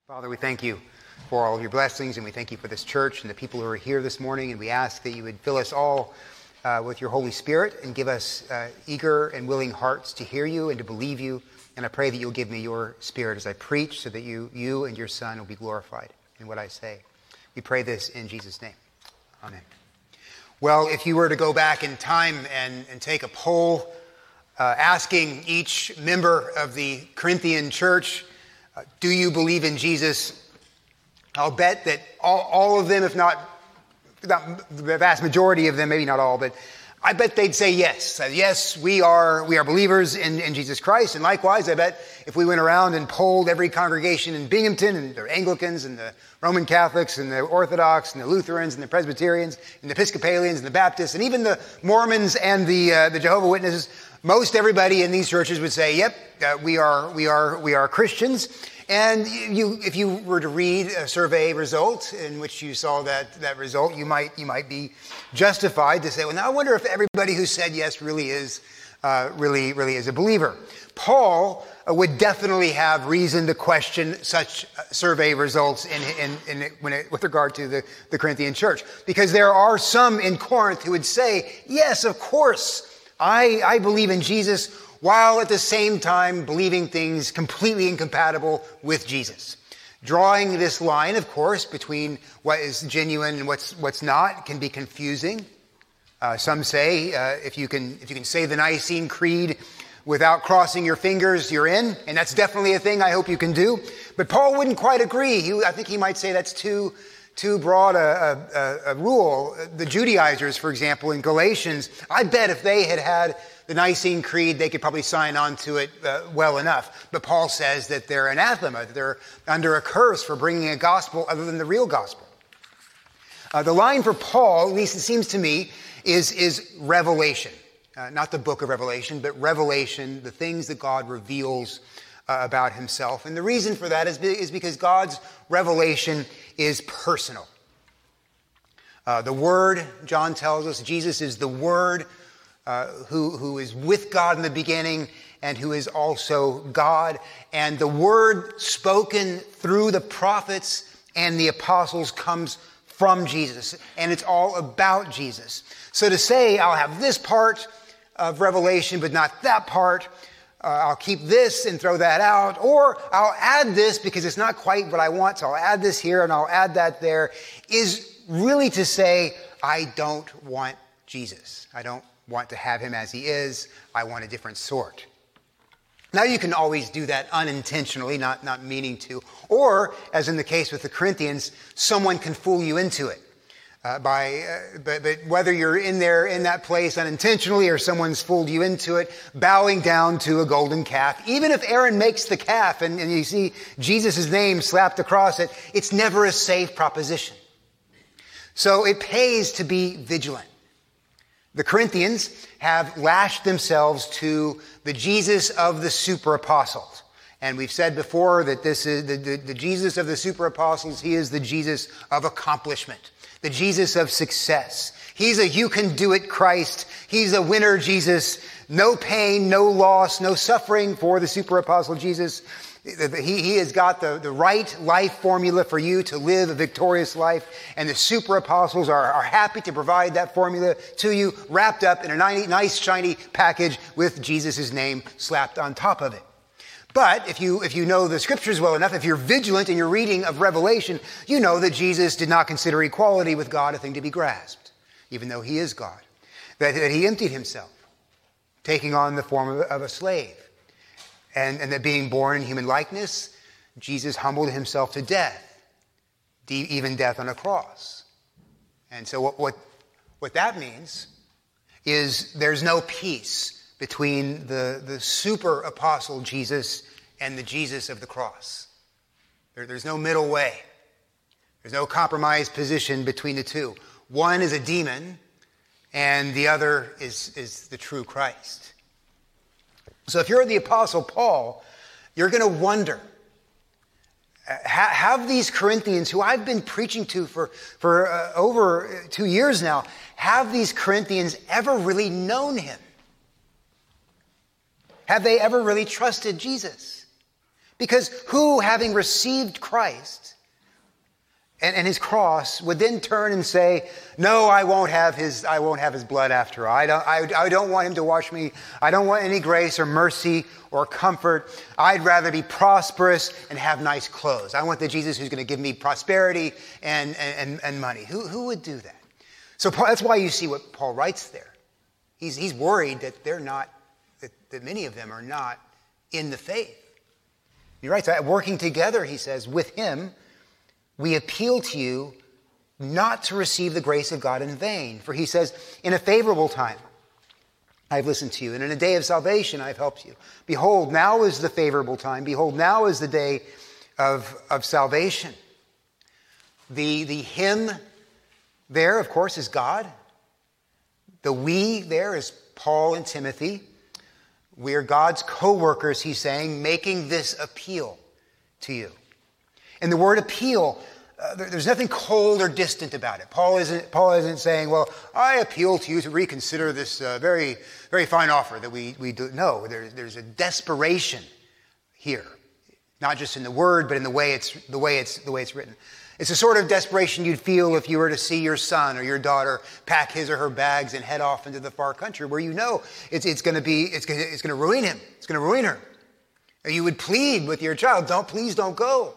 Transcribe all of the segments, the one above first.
Father, we thank you for all of your blessings, and we thank you for this church and the people who are here this morning, and we ask that you would fill us all with your Holy Spirit and give us eager and willing hearts to hear you and to believe you. And I pray that you'll give me your Spirit as I preach so that you and your Son will be glorified in what I say. We pray this in Jesus' name. Amen. Well, if you were to go back in time and take a poll asking each member of the Corinthian church, do you believe in Jesus? I'll bet that all of them, if not the vast majority of them, maybe not all, but I bet they'd say yes. Yes, we are believers in Jesus Christ. And likewise, I bet if we went around and polled every congregation in Binghamton, and the Anglicans and the Roman Catholics and the Orthodox and the Lutherans and the Presbyterians and the Episcopalians and the Baptists and even the Mormons and the Jehovah's Witnesses, most everybody in these churches would say, yep, we are Christians. And if you were to read a survey result in which you saw that result, you might be justified to say, well, now I wonder if everybody who said yes really is a believer. Paul would definitely have reason to question such survey results with regard to the Corinthian church, because there are some in Corinth who would say, yes, of course, I believe in Jesus, while at the same time believing things completely incompatible with Jesus. Drawing this line, of course, between what is genuine and what's not can be confusing. Some say if you can say the Nicene Creed without crossing your fingers, you're in, and that's definitely a thing I hope you can do. But Paul wouldn't quite agree. I think he might say that's too broad a rule. The Judaizers, for example, in Galatians, I bet if they had the Nicene Creed, they could probably sign on to it well enough. But Paul says that they're anathema, that they're under a curse for bringing a gospel other than the real gospel. The line for Paul, at least it seems to me, is revelation. Not the book of Revelation, but revelation, the things that God reveals about himself. And the reason for that is because God's revelation is personal. The Word, John tells us, Jesus is the Word who is with God in the beginning and who is also God. And the Word spoken through the prophets and the apostles comes from Jesus. And it's all about Jesus. So to say, I'll have this part of Revelation, but not that part, I'll keep this and throw that out, or I'll add this because it's not quite what I want, so I'll add this here and I'll add that there, is really to say, I don't want Jesus. I don't want to have him as he is. I want a different sort. Now you can always do that unintentionally, not meaning to, or, as in the case with the Corinthians, someone can fool you into it. But whether you're in that place unintentionally or someone's fooled you into it, bowing down to a golden calf, even if Aaron makes the calf and you see Jesus' name slapped across it, it's never a safe proposition. So it pays to be vigilant. The Corinthians have lashed themselves to the Jesus of the super apostles. And we've said before that this is the Jesus of the super apostles. He is the Jesus of accomplishment. The Jesus of success. He's a you can do it Christ. He's a winner Jesus. No pain, no loss, no suffering for the super apostle Jesus. He has got the right life formula for you to live a victorious life. And the super apostles are happy to provide that formula to you, wrapped up in a nice shiny package with Jesus' name slapped on top of it. But if you know the scriptures well enough, if you're vigilant in your reading of Revelation, you know that Jesus did not consider equality with God a thing to be grasped, even though he is God. That he emptied himself, taking on the form of a slave. And that being born in human likeness, Jesus humbled himself to death, even death on a cross. And so what that means is there's no peace between the super apostle Jesus and the Jesus of the cross. There's no middle way. There's no compromised position between the two. One is a demon, and the other is the true Christ. So if you're the apostle Paul, you're going to wonder, have these Corinthians, who I've been preaching to for over 2 years now, have these Corinthians ever really known him? Have they ever really trusted Jesus? Because who, having received Christ and his cross, would then turn and say, no, I won't have his blood after all. I don't want him to wash me. I don't want any grace or mercy or comfort. I'd rather be prosperous and have nice clothes. I want the Jesus who's going to give me prosperity and money. Who would do that? So that's why you see what Paul writes there. He's worried that that many of them are not in the faith. He writes, working together, he says, with him, we appeal to you not to receive the grace of God in vain. For he says, in a favorable time, I've listened to you, and in a day of salvation, I've helped you. Behold, now is the favorable time. Behold, now is the day of salvation. The him there, of course, is God. The we there is Paul and Timothy. We are God's co-workers, he's saying, making this appeal to you. And the word appeal, there's nothing cold or distant about it. Paul isn't saying, well, I appeal to you to reconsider this very, very fine offer that we do. No, there's a desperation here, not just in the word, but in the way it's written. It's a sort of desperation you'd feel if you were to see your son or your daughter pack his or her bags and head off into the far country, where you know it's going to ruin him. It's going to ruin her. And you would plead with your child, please don't go.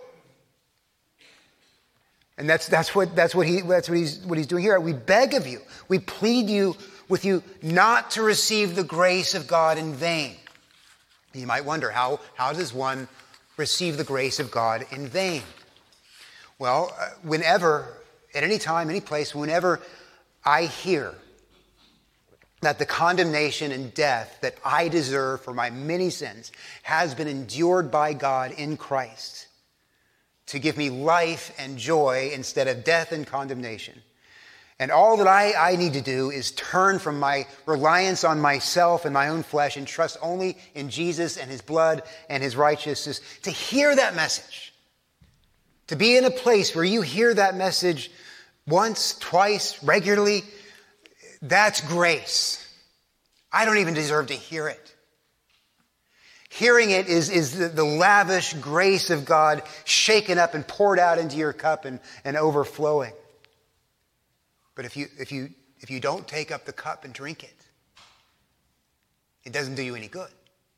And that's what he's doing here. We beg of you, we plead with you not to receive the grace of God in vain. You might wonder, how does one receive the grace of God in vain? Well, whenever, at any time, any place, whenever I hear that the condemnation and death that I deserve for my many sins has been endured by God in Christ to give me life and joy instead of death and condemnation, and all that I need to do is turn from my reliance on myself and my own flesh and trust only in Jesus and his blood and his righteousness, to hear that message, to be in a place where you hear that message once, twice, regularly, that's grace. I don't even deserve to hear it. Hearing it is the lavish grace of God shaken up and poured out into your cup and overflowing. But if you don't take up the cup and drink it, it doesn't do you any good.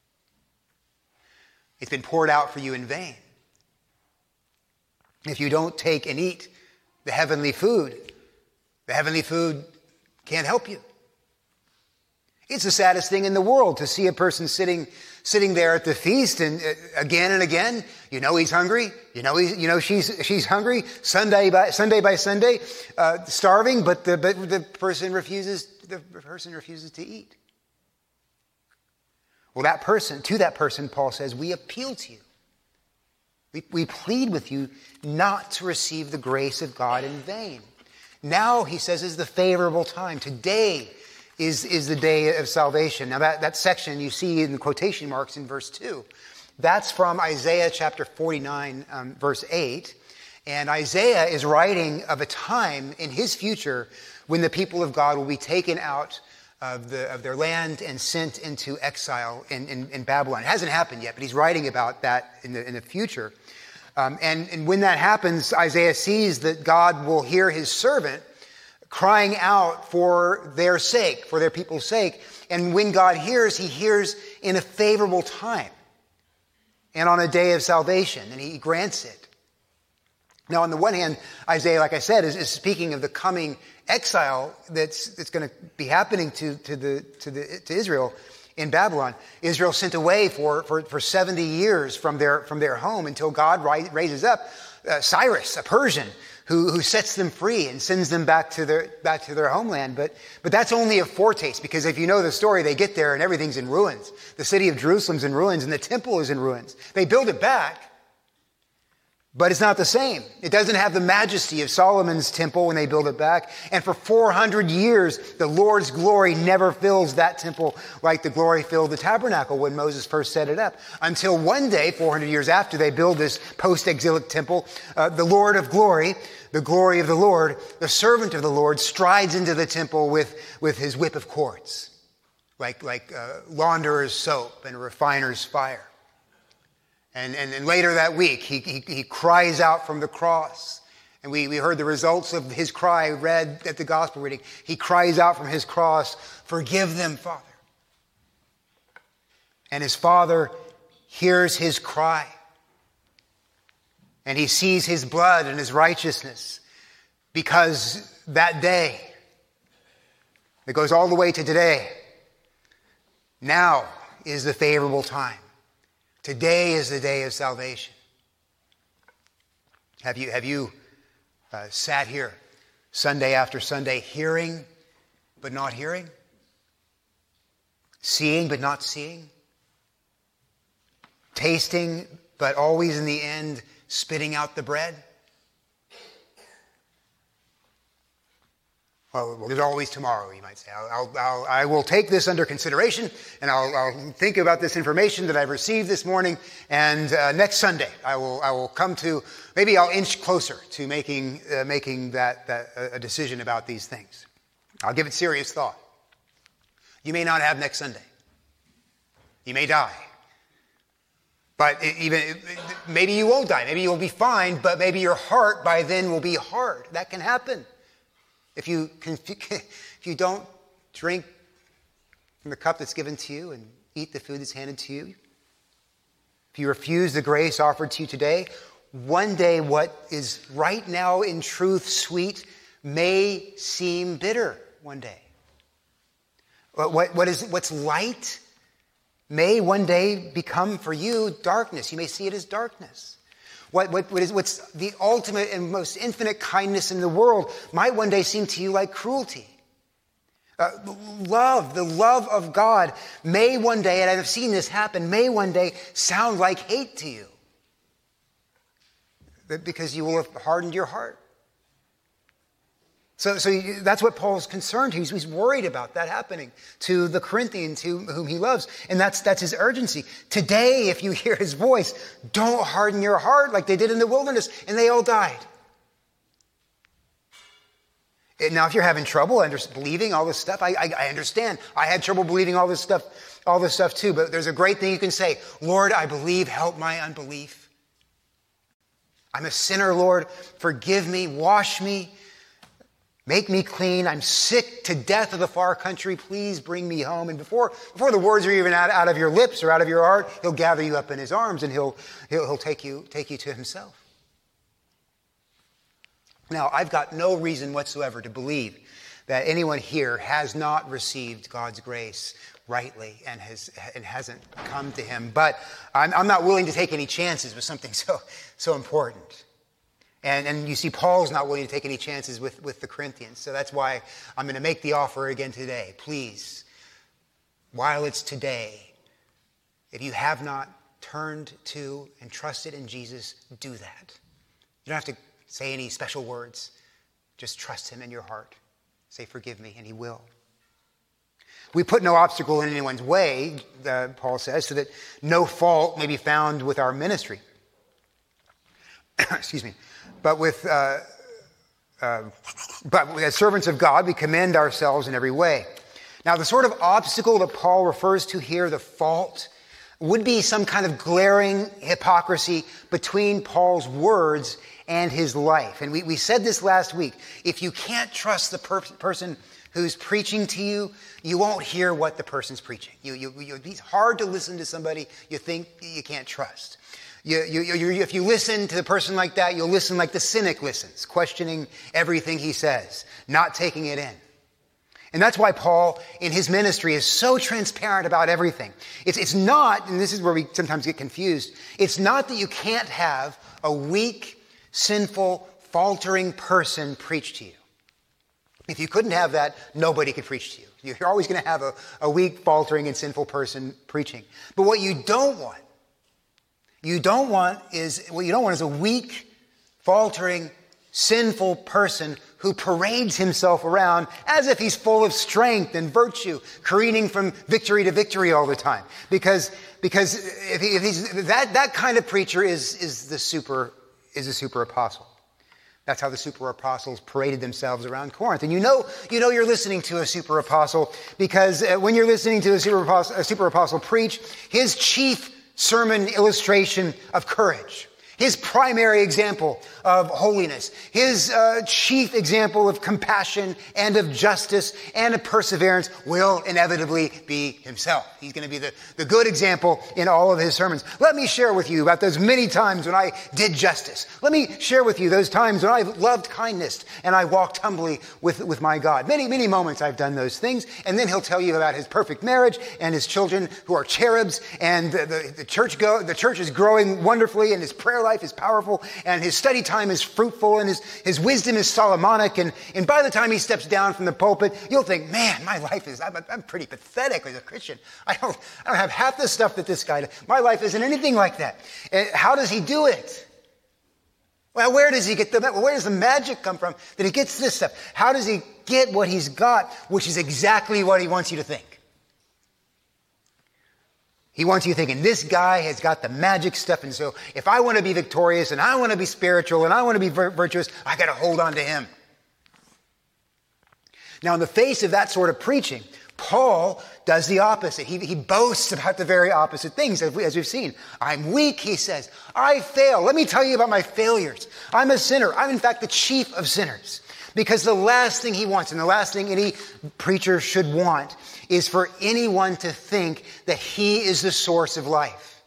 It's been poured out for you in vain. If you don't take and eat the heavenly food can't help you. It's the saddest thing in the world to see a person sitting there at the feast and again, he's hungry, she's hungry, Sunday by Sunday, starving, but the person refuses to eat. Well, to that person, Paul says, we appeal to you. We plead with you not to receive the grace of God in vain. Now, he says, is the favorable time. Today is the day of salvation. Now, that section you see in the quotation marks in verse 2. That's from Isaiah chapter 49, verse 8. And Isaiah is writing of a time in his future when the people of God will be taken out of their land and sent into exile in Babylon. It hasn't happened yet, but he's writing about that in the future. And when that happens, Isaiah sees that God will hear his servant crying out for their sake, for their people's sake. And when God hears, he hears in a favorable time and on a day of salvation, and he grants it. Now, on the one hand, Isaiah, like I said, is speaking of the coming exile that's going to be happening to Israel in Babylon. Israel sent away for 70 years from their home until God raises up Cyrus, a Persian, who sets them free and sends them back to their homeland. But that's only a foretaste, because if you know the story, they get there and everything's in ruins. The city of Jerusalem's in ruins and the temple is in ruins. They build it back, but it's not the same. It doesn't have the majesty of Solomon's temple when they build it back. And for 400 years, the Lord's glory never fills that temple like the glory filled the tabernacle when Moses first set it up. Until one day, 400 years after they build this post-exilic temple, the Lord of glory, the glory of the Lord, the servant of the Lord, strides into the temple with his whip of cords, like launderer's soap and refiner's fire. And later that week, he cries out from the cross. And we heard the results of his cry read at the gospel reading. He cries out from his cross, "Forgive them, Father." And his Father hears his cry. And he sees his blood and his righteousness, because that day, it goes all the way to today, now is the favorable time. Today is the day of salvation. Have you sat here Sunday after Sunday, hearing but not hearing? Seeing but not seeing? Tasting but always in the end spitting out the bread? Well, there's always tomorrow, you might say. I will take this under consideration, and I'll think about this information that I've received this morning, and next Sunday I will come to, maybe I'll inch closer to making that a decision about these things. I'll give it serious thought. You may not have next Sunday. You may die. But maybe you won't die. Maybe you'll be fine, but maybe your heart by then will be hard. That can happen. If you don't drink from the cup that's given to you and eat the food that's handed to you, if you refuse the grace offered to you today, one day what is right now in truth sweet may seem bitter one day. What's light may one day become for you darkness. You may see it as darkness. What's the ultimate and most infinite kindness in the world might one day seem to you like cruelty. The love of God may one day, and I've seen this happen, may one day sound like hate to you. Because you will have hardened your heart. So that's what Paul's concerned. He's worried about that happening to the Corinthians whom he loves. And that's his urgency. Today, if you hear his voice, don't harden your heart like they did in the wilderness, and they all died. Now, if you're having trouble believing all this stuff, I understand. I had trouble believing all this stuff too. But there's a great thing you can say. Lord, I believe, help my unbelief. I'm a sinner, Lord. Forgive me, wash me. Make me clean. I'm sick to death of the far country. Please bring me home. And before the words are even out of your lips or out of your heart, he'll gather you up in his arms and he'll take you to himself. Now, I've got no reason whatsoever to believe that anyone here has not received God's grace rightly and hasn't come to him. But I'm not willing to take any chances with something so important. And you see, Paul's not willing to take any chances with the Corinthians. So that's why I'm going to make the offer again today. Please, while it's today, if you have not turned to and trusted in Jesus, do that. You don't have to say any special words. Just trust him in your heart. Say, forgive me, and he will. We put no obstacle in anyone's way, Paul says, so that no fault may be found with our ministry. Excuse me. But as servants of God, we commend ourselves in every way. Now, the sort of obstacle that Paul refers to here, the fault, would be some kind of glaring hypocrisy between Paul's words and his life. And we said this last week. If you can't trust the person who's preaching to you, you won't hear what the person's preaching. It's hard to listen to somebody you think you can't trust. If you listen to the person like that, you'll listen like the cynic listens, questioning everything he says, not taking it in. And that's why Paul, in his ministry, is so transparent about everything. It's not, and this is where we sometimes get confused, it's not that you can't have a weak, sinful, faltering person preach to you. If you couldn't have that, nobody could preach to you. You're always going to have a weak, faltering, and sinful person preaching. But what you don't want is a weak, faltering, sinful person who parades himself around as if he's full of strength and virtue, careening from victory to victory all the time. Because if he's that kind of preacher is a super apostle. That's how the super apostles paraded themselves around Corinth. And you know you're listening to a super apostle because when you're listening to a super apostle preach, his chief sermon illustration of courage, his primary example of holiness, his chief example of compassion and of justice and of perseverance will inevitably be himself. He's going to be the good example in all of his sermons. Let me share with you about those many times when I did justice. Let me share with you those times when I loved kindness and I walked humbly with my God. Many, many moments I've done those things. And then he'll tell you about his perfect marriage and his children who are cherubs, and the church is growing wonderfully, and his prayer life is powerful, and his study time is fruitful, and his wisdom is Solomonic, and by the time he steps down from the pulpit, you'll think, man, my life is, I'm pretty pathetic as a Christian. I don't have half the stuff that this guy does. My life isn't anything like that. How does he do it? Well, where does the magic come from that he gets this stuff? How does he get what he's got, which is exactly what he wants you to think? He wants you thinking, this guy has got the magic stuff, and so if I want to be victorious, and I want to be spiritual, and I want to be virtuous, I got to hold on to him. Now, in the face of that sort of preaching, Paul does the opposite. He boasts about the very opposite things, as we've seen. I'm weak, he says. I fail. Let me tell you about my failures. I'm a sinner. I'm, in fact, the chief of sinners. Because the last thing he wants, and the last thing any preacher should want, is for anyone to think that he is the source of life.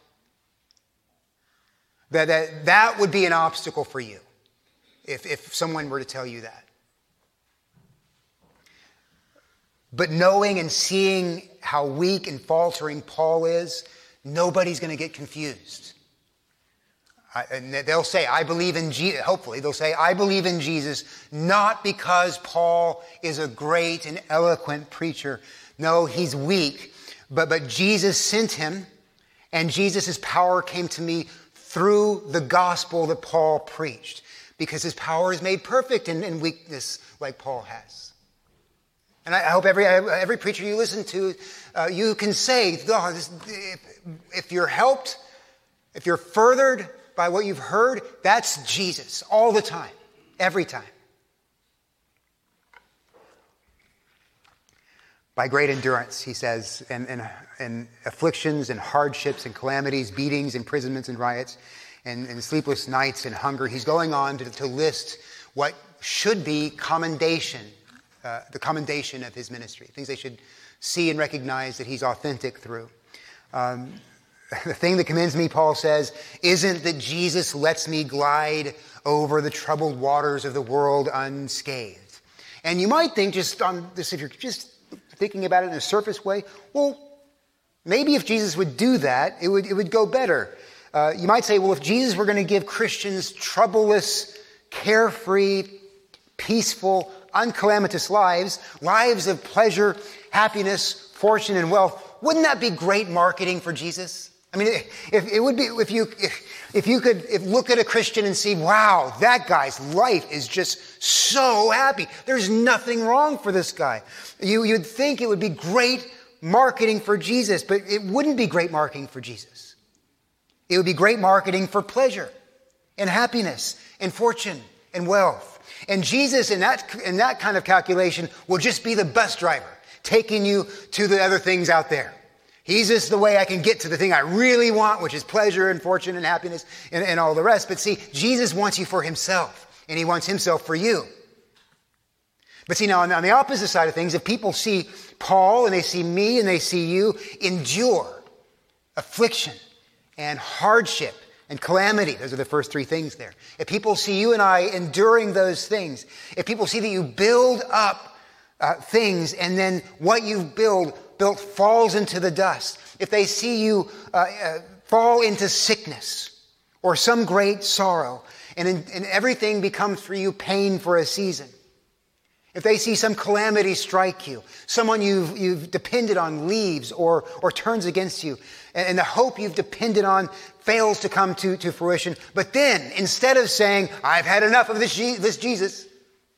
That would be an obstacle for you if someone were to tell you that. But knowing and seeing how weak and faltering Paul is, nobody's going to get confused. And they'll say, I believe in Jesus. Hopefully, they'll say, I believe in Jesus, not because Paul is a great and eloquent preacher. No, he's weak. But Jesus sent him, and Jesus' power came to me through the gospel that Paul preached, because his power is made perfect in weakness like Paul has. And I hope every preacher you listen to, you can say, oh, if you're helped, if you're furthered by what you've heard, that's Jesus all the time, every time. By great endurance, he says, and afflictions and hardships and calamities, beatings, imprisonments and riots, and sleepless nights and hunger. He's going on to list what should be commendation, the commendation of his ministry, things they should see and recognize that he's authentic through. The thing that commends me, Paul says, isn't that Jesus lets me glide over the troubled waters of the world unscathed. And you might think, just on this, if you're just thinking about it in a surface way, well, maybe if Jesus would do that, it would go better. You might say, well, if Jesus were going to give Christians troubleless, carefree, peaceful, uncalamitous lives of pleasure, happiness, fortune, and wealth, wouldn't that be great marketing for Jesus? I mean, if you could look at a Christian and see, wow, that guy's life is just so happy. There's nothing wrong for this guy. You'd think it would be great marketing for Jesus, but it wouldn't be great marketing for Jesus. It would be great marketing for pleasure and happiness and fortune and wealth. And Jesus, in that kind of calculation, will just be the bus driver, taking you to the other things out there. He's just the way I can get to the thing I really want, which is pleasure and fortune and happiness and all the rest. But see, Jesus wants you for himself, and he wants himself for you. But see, now on the opposite side of things, if people see Paul and they see me and they see you endure affliction and hardship and calamity, those are the first three things there. If people see you and I enduring those things, if people see that you build up things and then what you've built falls into the dust, if they see you fall into sickness or some great sorrow and everything becomes for you pain for a season, if they see some calamity strike you, someone you've depended on leaves or turns against you, and the hope you've depended on fails to come to fruition, but then instead of saying, I've had enough of this Jesus,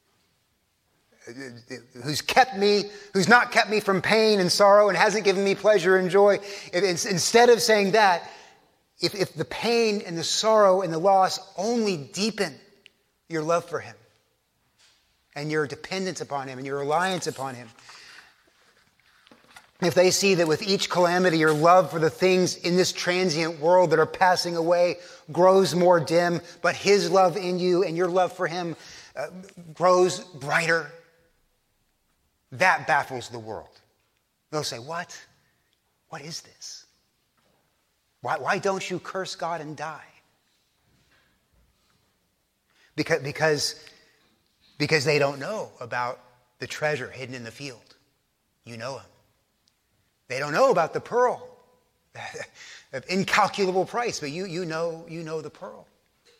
who's not kept me from pain and sorrow and hasn't given me pleasure and joy, instead of saying that, if the pain and the sorrow and the loss only deepen your love for him and your dependence upon him and your reliance upon him, if they see that with each calamity, your love for the things in this transient world that are passing away grows more dim, but his love in you and your love for him grows brighter, that baffles the world. They'll say, what? What is this? Why don't you curse God and die? Because they don't know about the treasure hidden in the field. You know him. They don't know about the pearl of incalculable price, but you know the pearl.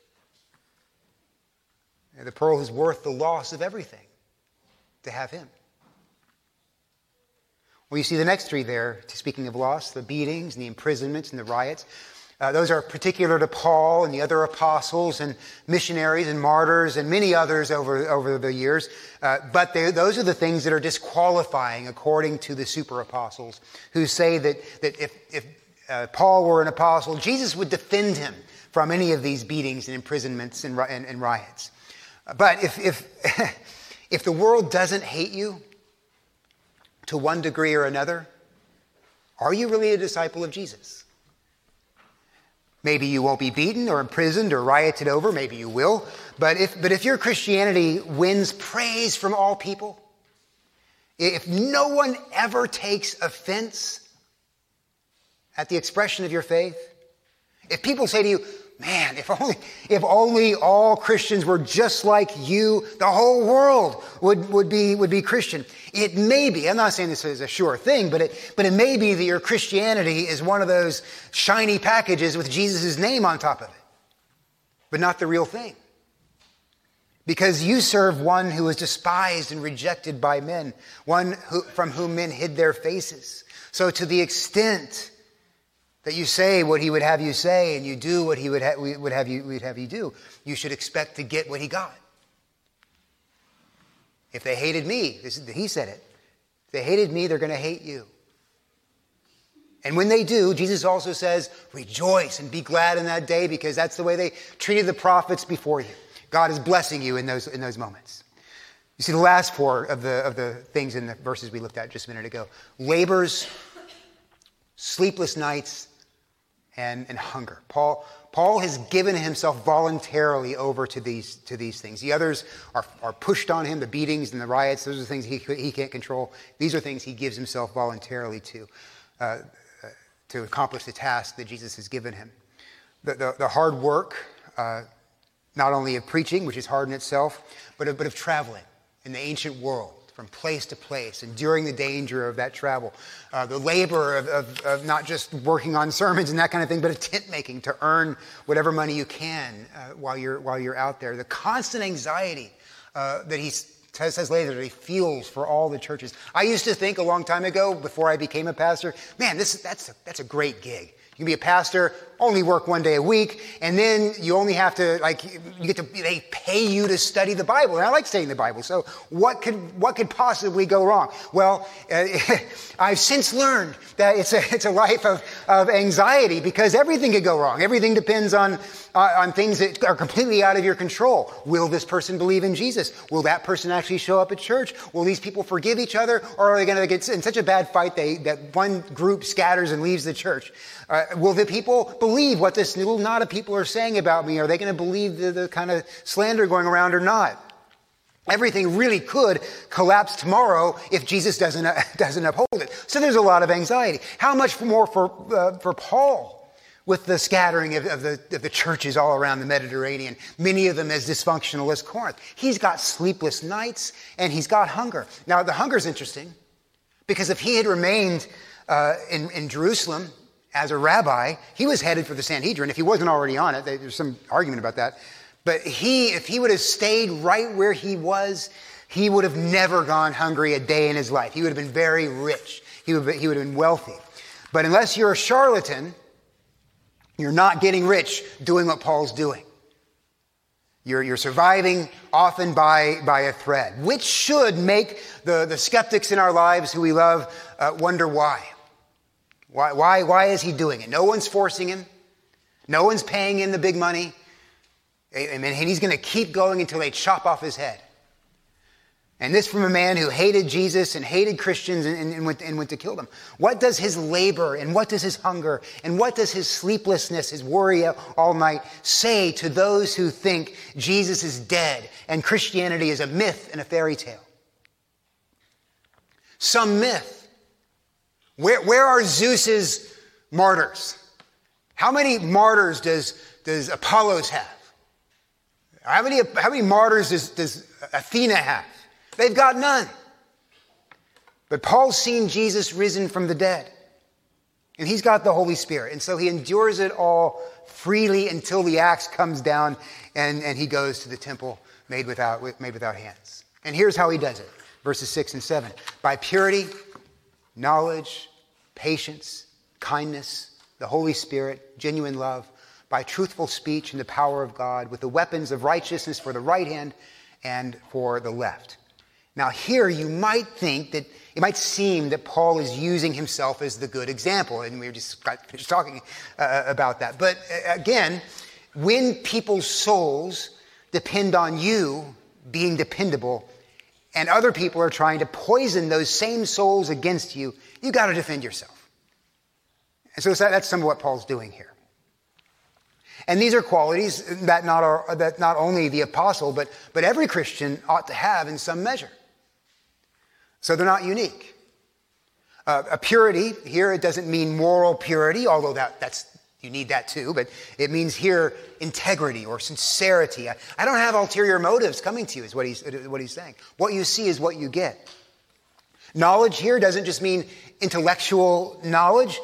The pearl is worth the loss of everything to have him. Well, you see the next three there, speaking of loss, the beatings and the imprisonments and the riots. Those are particular to Paul and the other apostles and missionaries and martyrs and many others over the years. But those are the things that are disqualifying according to the super apostles, who say that if Paul were an apostle, Jesus would defend him from any of these beatings and imprisonments and riots. But if the world doesn't hate you to one degree or another, are you really a disciple of Jesus? Maybe you won't be beaten or imprisoned or rioted over. Maybe you will. But if your Christianity wins praise from all people, if no one ever takes offense at the expression of your faith, if people say to you, man, if only all Christians were just like you, the whole world would be Christian. It may be, I'm not saying this is a sure thing, but it may be that your Christianity is one of those shiny packages with Jesus' name on top of it, but not the real thing. Because you serve one who is despised and rejected by men, one from whom men hid their faces. So to the extent that you say what he would have you say and you do what he would have you do, you should expect to get what he got. If they hated me, he said it. If they hated me, they're going to hate you. And when they do, Jesus also says, rejoice and be glad in that day, because that's the way they treated the prophets before you. God is blessing you in those moments. You see the last four of the things in the verses we looked at just a minute ago: labors, sleepless nights, and hunger. Paul has given himself voluntarily over to these things. The others are pushed on him, the beatings and the riots. Those are things he can't control. These are things he gives himself voluntarily to accomplish the task that Jesus has given him. The hard work, not only of preaching, which is hard in itself, but of traveling in the ancient world, from place to place, enduring the danger of that travel. The labor of not just working on sermons and that kind of thing, but of tent making to earn whatever money you can while you're out there. The constant anxiety that he says later that he feels for all the churches. I used to think a long time ago, before I became a pastor, man, that's a great gig. You can be a pastor, only work one day a week, and then you only have to, they pay you to study the Bible. And I like studying the Bible, so what could possibly go wrong? Well, I've since learned that it's a life of anxiety, because everything could go wrong. Everything depends on things that are completely out of your control. Will this person believe in Jesus? Will that person actually show up at church? Will these people forgive each other? Or are they going to get in such a bad fight that one group scatters and leaves the church? Will the people believe what this little knot of people are saying about me? Are they going to believe the kind of slander going around or not? Everything really could collapse tomorrow if Jesus doesn't uphold it. So there's a lot of anxiety. How much more for Paul, with the scattering of the churches all around the Mediterranean, many of them as dysfunctional as Corinth. He's got sleepless nights and he's got hunger. Now the hunger is interesting, because if he had remained in Jerusalem as a rabbi, he was headed for the Sanhedrin. If he wasn't already on it, there's some argument about that. But if he would have stayed right where he was, he would have never gone hungry a day in his life. He would have been very rich. He would have been wealthy. But unless you're a charlatan, you're not getting rich doing what Paul's doing. You're surviving often by a thread, which should make the skeptics in our lives who we love wonder why. Why is he doing it? No one's forcing him. No one's paying him the big money. And he's going to keep going until they chop off his head. And this from a man who hated Jesus and hated Christians and went to kill them. What does his labor and what does his hunger and what does his sleeplessness, his worry all night say to those who think Jesus is dead and Christianity is a myth and a fairy tale? Some myth. Where are Zeus's martyrs? How many martyrs does Apollos have? How many martyrs does Athena have? They've got none. But Paul's seen Jesus risen from the dead. And he's got the Holy Spirit. And so he endures it all freely until the axe comes down and he goes to the temple made without hands. And here's how he does it. Verses 6 and 7. By purity, knowledge, patience, kindness, the Holy Spirit, genuine love, by truthful speech and the power of God, with the weapons of righteousness for the right hand and for the left. Now here you might think that, it might seem that Paul is using himself as the good example, and we just got finished talking about that. But again, when people's souls depend on you being dependable, and other people are trying to poison those same souls against you, you got to defend yourself. And so that's some of what Paul's doing here. And these are qualities that not only the apostle, but every Christian ought to have in some measure. So they're not unique. A purity here, it doesn't mean moral purity, although you need that too, but it means here integrity or sincerity. I don't have ulterior motives coming to you, is what he's saying. What you see is what you get. Knowledge here doesn't just mean intellectual knowledge.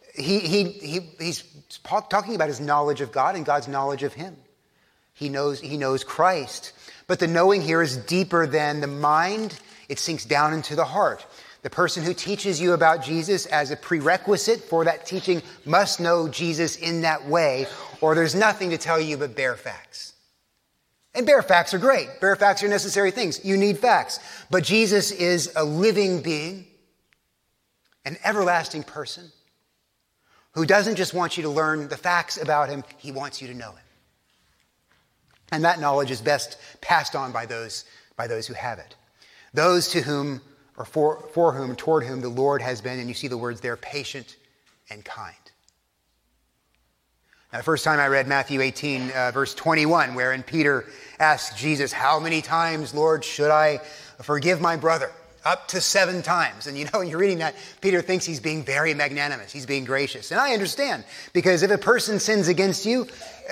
He's talking about his knowledge of God and God's knowledge of him. He knows Christ. But the knowing here is deeper than the mind. It sinks down into the heart. The person who teaches you about Jesus as a prerequisite for that teaching must know Jesus in that way, or there's nothing to tell you but bare facts. And bare facts are great. Bare facts are necessary things. You need facts. But Jesus is a living being, an everlasting person, who doesn't just want you to learn the facts about him, he wants you to know him. And that knowledge is best passed on by those who have it. Those to whom, or for whom, toward whom the Lord has been, and you see the words there, patient and kind. Now, the first time I read Matthew 18, verse 21, wherein Peter asks Jesus, how many times, Lord, should I forgive my brother? Up to 7 times. And when you're reading that, Peter thinks he's being very magnanimous. He's being gracious. And I understand, because if a person sins against you,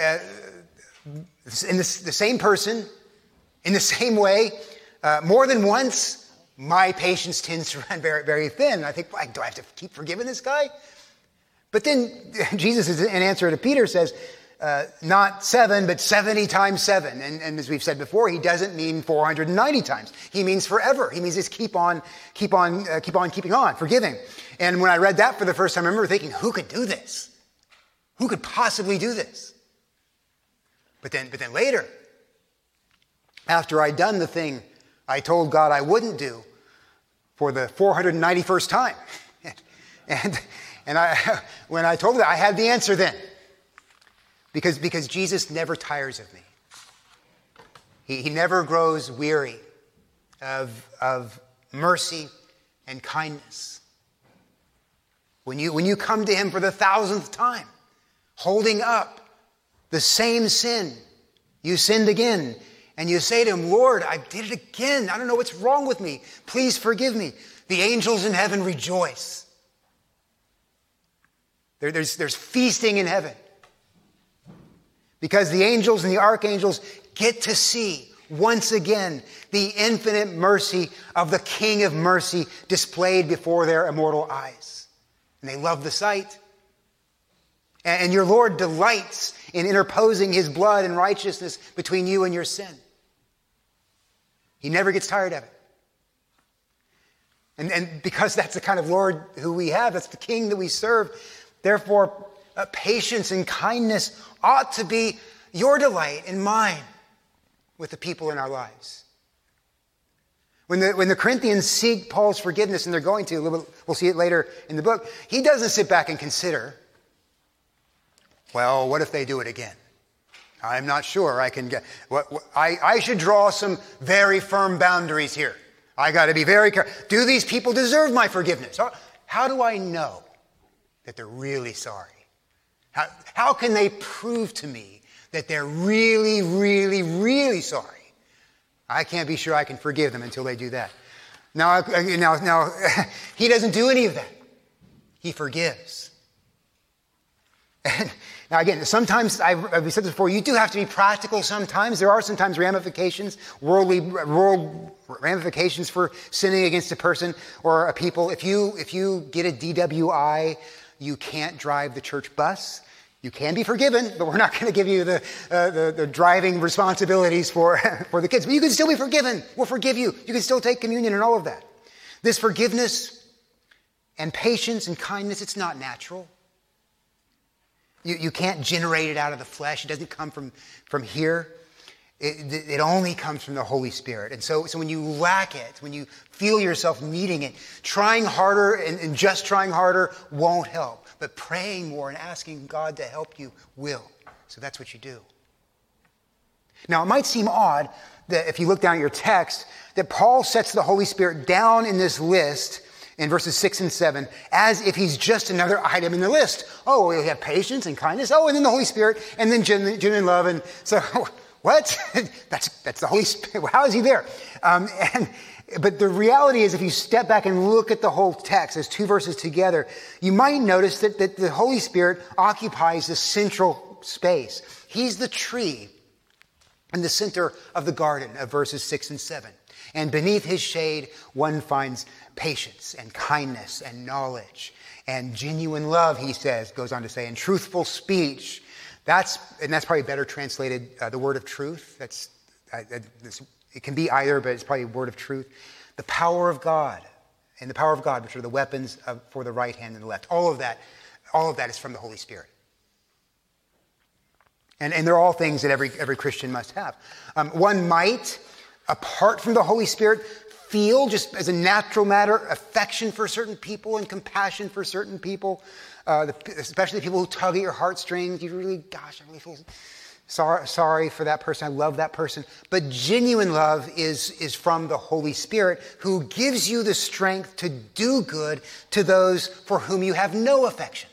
the same person, in the same way, more than once, my patience tends to run very, very thin. I think, do I have to keep forgiving this guy? But then Jesus, in answer to Peter, says, not 7, but 70 times 7. And as we've said before, he doesn't mean 490 times. He means forever. He means just keep on keeping on, forgiving. And when I read that for the first time, I remember thinking, who could do this? Who could possibly do this? But then later, after I'd done the thing I told God I wouldn't do for the 491st time, and when I told him that, I had the answer then. Because Jesus never tires of me. He never grows weary of mercy and kindness. When you come to him for the 1,000th time, holding up the same sin, you sinned again, and you say to him, Lord, I did it again. I don't know what's wrong with me. Please forgive me. The angels in heaven rejoice. There's feasting in heaven. Because the angels and the archangels get to see once again the infinite mercy of the King of mercy displayed before their immortal eyes. And they love the sight. And your Lord delights in interposing his blood and righteousness between you and your sin. He never gets tired of it. And because that's the kind of Lord who we have, that's the King that we serve, therefore, patience and kindness ought to be your delight and mine with the people in our lives. When the Corinthians seek Paul's forgiveness, and they're going to, we'll see it later in the book, he doesn't sit back and consider, well, what if they do it again? I'm not sure I can get... I should draw some very firm boundaries here. I got to be very careful. Do these people deserve my forgiveness? How do I know that they're really sorry? How can they prove to me that they're really, really, really sorry? I can't be sure I can forgive them until they do that. Now, he doesn't do any of that. He forgives. And now, again, sometimes, I've said this before, you do have to be practical sometimes. There are sometimes ramifications, world ramifications for sinning against a person or a people. If you get a DWI, you can't drive the church bus. You can be forgiven, but we're not going to give you the driving responsibilities for the kids. But you can still be forgiven. We'll forgive you. You can still take communion and all of that. This forgiveness and patience and kindness, it's not natural. You can't generate it out of the flesh. It doesn't come from here. It only comes from the Holy Spirit. And so when you lack it, when you feel yourself needing it, trying harder and just trying harder won't help. But praying more and asking God to help you will. So that's what you do. Now, it might seem odd that if you look down at your text, that Paul sets the Holy Spirit down in this list in verses 6 and 7 as if he's just another item in the list. Oh, we have patience and kindness. Oh, and then the Holy Spirit, and then genuine love. And so, what? That's the Holy Spirit. How is he there? But the reality is, if you step back and look at the whole text, as two verses together, you might notice that the Holy Spirit occupies the central space. He's the tree in the center of the garden of verses 6 and 7. And beneath his shade, one finds patience and kindness and knowledge and genuine love, he says, goes on to say, and truthful speech. That's probably better translated, the word of truth. It can be either, but it's probably a word of truth. The power of God, and the power of God, which are the weapons for the right hand and the left. All of that is from the Holy Spirit. And they're all things that every Christian must have. One might, apart from the Holy Spirit, feel, just as a natural matter, affection for certain people and compassion for certain people, especially people who tug at your heartstrings. I really feel sorry for that person. I love that person. But genuine love is from the Holy Spirit, who gives you the strength to do good to those for whom you have no affection.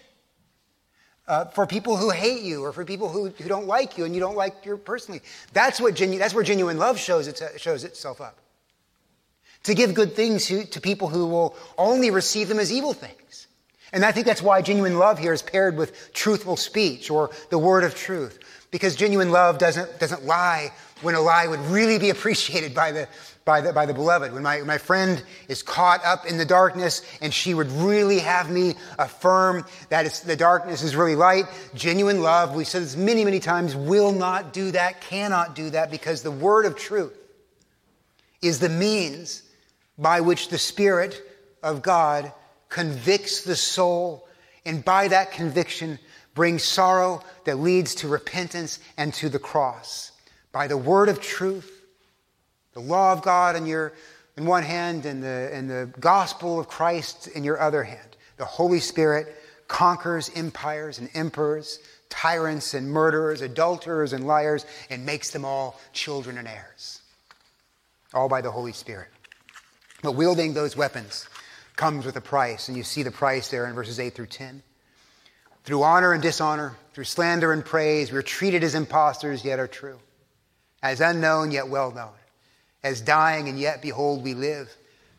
For people who hate you, or for people who don't like you and you don't like you personally. That's where genuine love shows itself up. To give good things to people who will only receive them as evil things. And I think that's why genuine love here is paired with truthful speech or the word of truth. Because genuine love doesn't lie when a lie would really be appreciated by the beloved. When my friend is caught up in the darkness and she would really have me affirm that the darkness is really light, genuine love, we've said this many, many times, will not do that, cannot do that, because the word of truth is the means by which the Spirit of God convicts the soul, and by that conviction brings sorrow that leads to repentance and to the cross. By the word of truth, the law of God in one hand and the gospel of Christ in your other hand, the Holy Spirit conquers empires and emperors, tyrants and murderers, adulterers and liars, and makes them all children and heirs. All by the Holy Spirit. But wielding those weapons comes with a price, and you see the price there in verses 8 through 10. Through honor and dishonor, through slander and praise, we are treated as impostors, yet are true. As unknown, yet well known. As dying, and yet, behold, we live.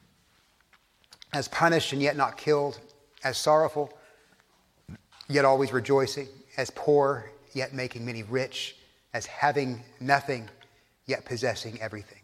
As punished, and yet not killed. As sorrowful, yet always rejoicing. As poor, yet making many rich. As having nothing, yet possessing everything.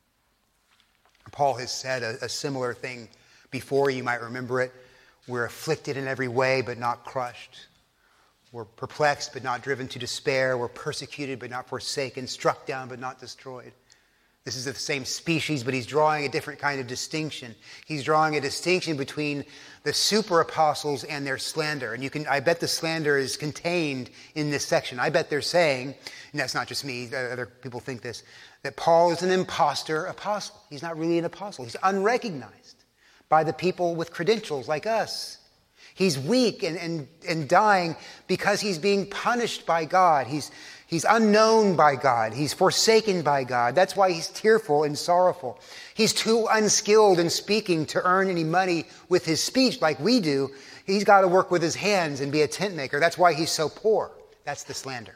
Paul has said a similar thing before. You might remember it. We're afflicted in every way, but not crushed. We're perplexed, but not driven to despair. We're persecuted, but not forsaken. Struck down, but not destroyed. This is the same species, but he's drawing a different kind of distinction. He's drawing a distinction between the super apostles and their slander. And I bet the slander is contained in this section. I bet they're saying, and that's not just me, other people think this, that Paul is an imposter apostle. He's not really an apostle. He's unrecognized by the people with credentials like us. He's weak and dying because he's being punished by God. He's unknown by God. He's forsaken by God. That's why he's tearful and sorrowful. He's too unskilled in speaking to earn any money with his speech like we do. He's got to work with his hands and be a tent maker. That's why he's so poor. That's the slander.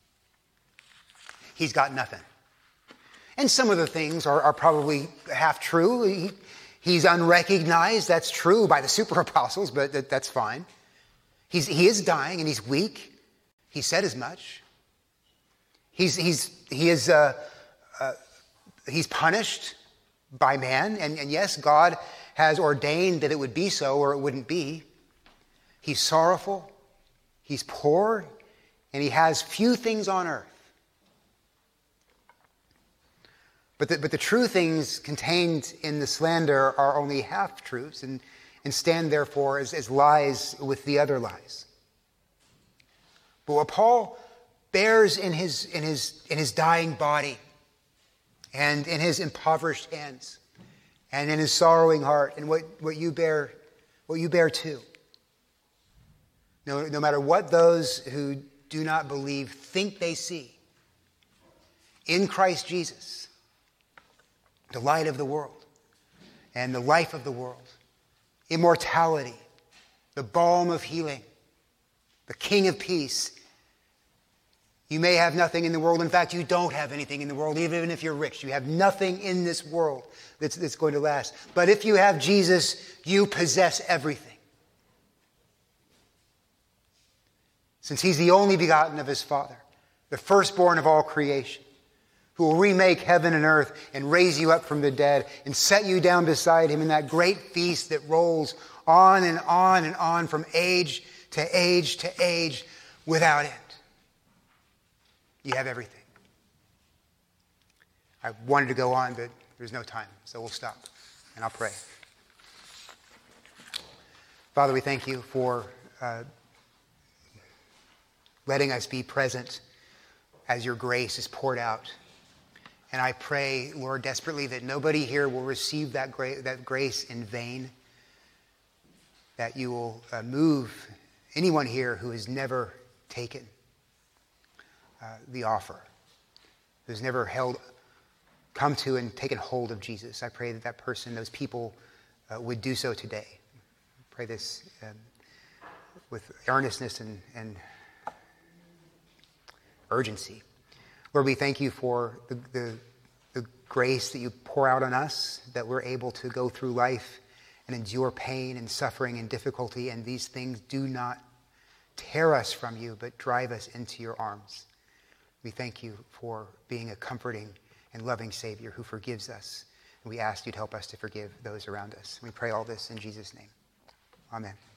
He's got nothing. And some of the things are probably half true. He's unrecognized. That's true by the super apostles, but that's fine. He is dying and he's weak. He said as much. He's punished by man, and yes, God has ordained that it would be so or it wouldn't be. He's sorrowful, he's poor, and he has few things on earth. But the true things contained in the slander are only half-truths and stand therefore as lies with the other lies. But what Paul bears in his dying body and in his impoverished hands and in his sorrowing heart, and what you bear too. No matter what those who do not believe think they see, in Christ Jesus, the light of the world and the life of the world, immortality, the balm of healing, the King of peace. You may have nothing in the world. In fact, you don't have anything in the world, even if you're rich. You have nothing in this world that's going to last. But if you have Jesus, you possess everything. Since he's the only begotten of his Father, the firstborn of all creation, who will remake heaven and earth and raise you up from the dead and set you down beside him in that great feast that rolls on and on and on from age to age to age without end. You have everything. I wanted to go on, but there's no time, so we'll stop, and I'll pray. Father, we thank you for letting us be present as your grace is poured out. And I pray, Lord, desperately that nobody here will receive that grace in vain, that you will move anyone here who has never taken the offer, who's never come to and taken hold of Jesus. I pray that person, those people would do so today. I pray this with earnestness and urgency. Lord, we thank you for the grace that you pour out on us, that we're able to go through life and endure pain and suffering and difficulty, and these things do not tear us from you, but drive us into your arms. We thank you for being a comforting and loving Savior who forgives us. And we ask you to help us to forgive those around us. We pray all this in Jesus' name. Amen.